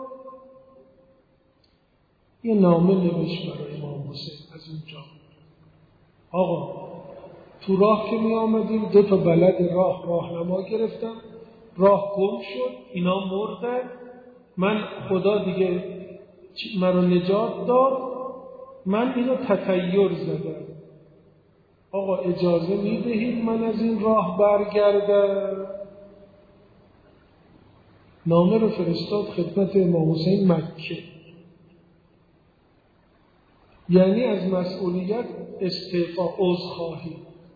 یه نامه نوشت برای امام حسین از اونجا. آقا تو راه که می آمدیم 2 بلد راهنما گرفتم، راه گم شد، اینا مردن، من خدا دیگه مرا نجات داد، من اینو تطیر زدم. آقا اجازه میدهید من از این راه برگردم؟ نامه رو فرستاد خدمت امام حسین مکه، یعنی از مسئولیت استعفا، عذرخواهی.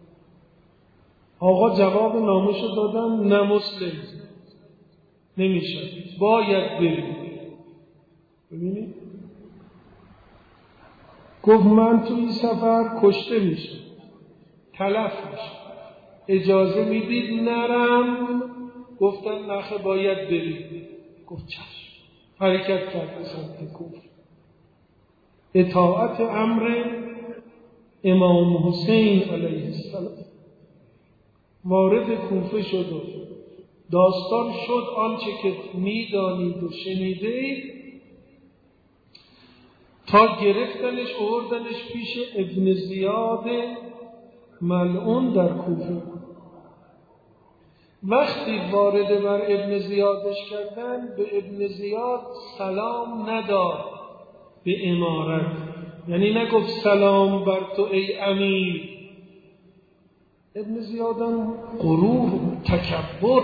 آقا جواب نامه‌شو دادن نه مسلم نمیشه، باید بریم. ببینید گفت من تو این سفر کشته میشه، تلف میشه، اجازه میدید نرم؟ گفتن نخه باید بریم. گفت چشم، حرکت کرد به سمت کوفه. اطاعت امر امام حسین علیه السلام. وارد کوفه شد و داستان شد آنچه که میدانید و شنیدید، تا گرفتنش آوردنش پیش ابن زیاد ملعون در کوفه. وقتی وارد بر ابن زیادش کردن، به ابن زیاد سلام نداد به امارت، یعنی نگفت سلام بر تو ای امیر. ابن زیادم غرور، تکبر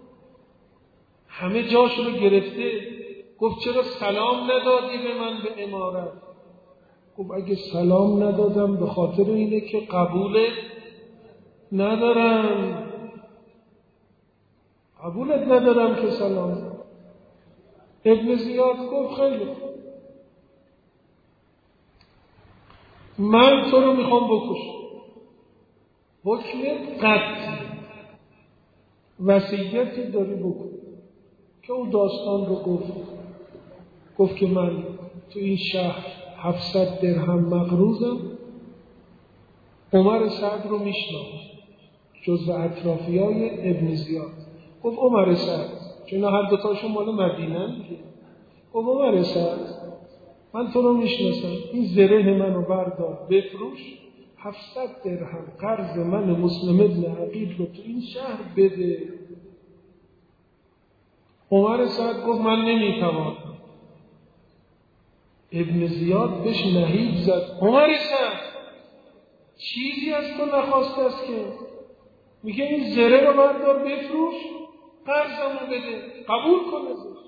همه جاش رو گرفته، گفت چرا سلام ندادی به من به امارت؟ گفت اگه سلام ندادم به خاطر اینه که قبولت ندارم، قبولت ندارم که سلام. ابن زیاد گفت خیلی من تو رو میخوام بکشم. حکم قتل، وصیتی داری بکن. که اون داستان رو گفت که من تو این شهر 700 درهم مقروضم. عمر سعد رو میشناخت، جزو اطرافیای ابن زیاد. گفت عمر سعد، چون هر دوتاشون مال مدینه دیگه. گفت عمر سعد، من تو رو میشناسم، این زره منو بردار بفروش، 700 درهم قرض من مسلم ابن عقیل رو تو این شهر بده. عمر سعد گفت من نمیتوانم. ابن زیاد بهش نهیب زد، عمر سعد چیزی از تو نخواسته است که میگه این زره رو بردار بفروش، قرضمو بده، قبول کن ازش.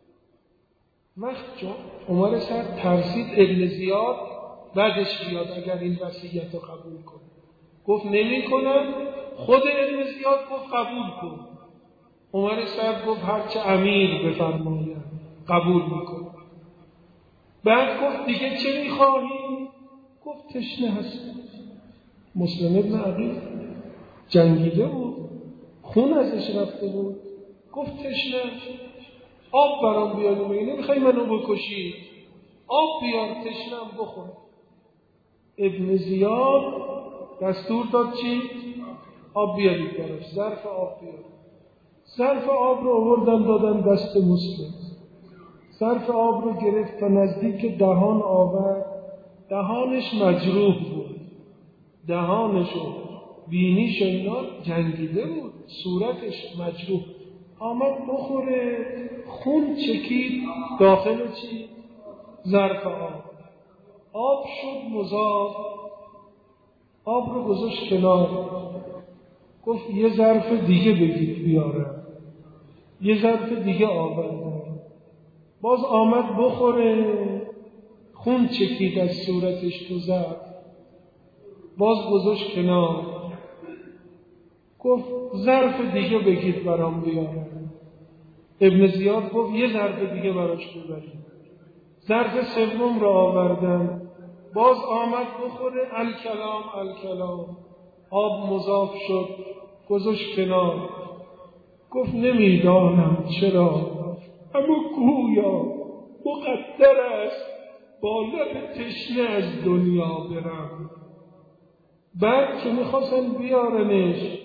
وقت عمر سعد ترسید ابن زیاد بعدش بیاد اگر این وصیت رو قبول کنه. گفت نمی کنم. خود ابن زیاد گفت قبول کن. عمر سعد گفت هرچه امیر بفرماید قبول میکنم. بعد گفت دیگه چه میخواهی؟ گفت تشنه هستم. مسلم ابن عقیل جنگیده بود، خون ازش رفته بود. گفت تشنه، آب برام بیاد. میگه نمیخوای منو بکشی، آب بیار تشنم بخور. ابن زیاد دستور داد چی؟ آب بیارید براش، ظرف آب بیار. ظرف آب رو آوردن دادن دست مسلم. ظرف آب رو گرفت تا نزدیک دهان آورد. دهانش مجروح بود، دهانش و بینیش اینا جنگیده بود، صورتش مجروح. آمد بخوره، خون چکید داخل چی؟ ظرف آب. آب شد مذاب. آب رو گذاشت کنار. گفت یه ظرف دیگه بگید بیارم. یه ظرف دیگه آوردم. باز آمد بخوره، خون چکید از صورتش تو ظرف. باز گذاشت کنار. گفت ظرف دیگه بگید برام بیارم. ابن زیاد گفت یه ظرف دیگه براش ببرید. ظرف سوم را آوردن. باز آمد بخوره، الکلام الکلام. آب مضاف شد، گذاشت کنار. گفت نمیدانم چرا، اما گویا مقدر است با لب تشنه از دنیا برم. بعد که میخواستن بیارنش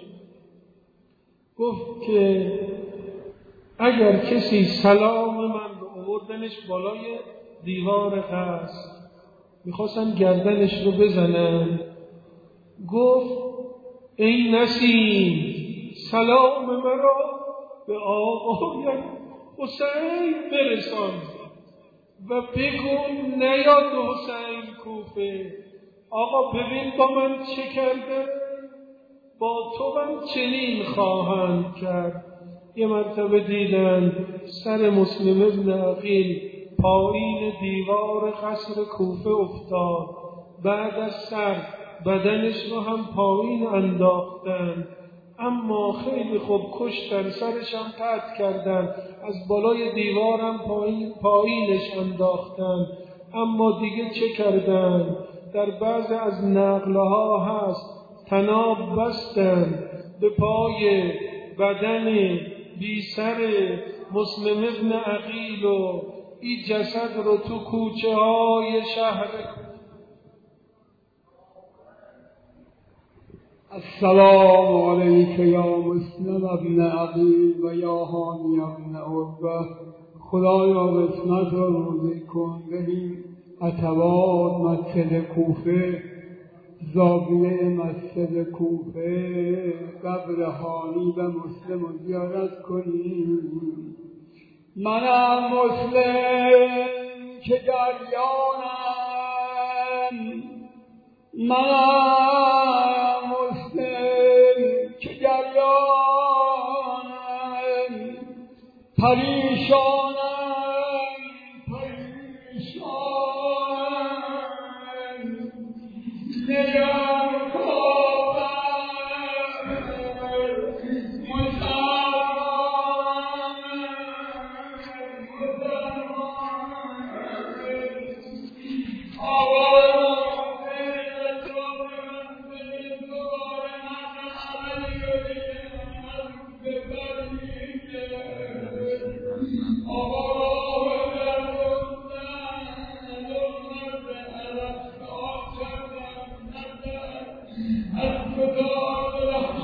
گفت که اگر کسی سلام من رو آوردنش بالای دیوار قصر، میخواستن گردنش رو بزنن. گفت ای نسیم، سلام مرا به آقای حسین برسان و بگو نیاد حسین کوفه. آقا ببین با من چه کرده، با تو من چنین خواهند کرد. یه مرتبه دیدن سر مسلم ابن عقیل پایین دیوار قصر کوفه افتاد. بعد از سر بدنش رو هم پایین انداختن، اما خیلی خوب کشتن، سرش هم قطع کردن، از بالای دیوارم پایینش انداختن. اما دیگه چه کردن؟ در بعض از نقلها هست تناب بستن به پای بدن بی سر مسلم ابن عقیل و این جسد رو تو کوچه های شهر. السلام علیک یا مسلم ابن عقیل و یا حامی ابن عربه. خدایا قسمت را روزی کن. ببین اتوار مسجد کوفه، زاویه مسجد کوفه، قبر حامی و مسلم رو زیارت کنیم. منم مسلم که گریانم، منم مسلم که گریانم، پریشانم پریشانم، نگم فتان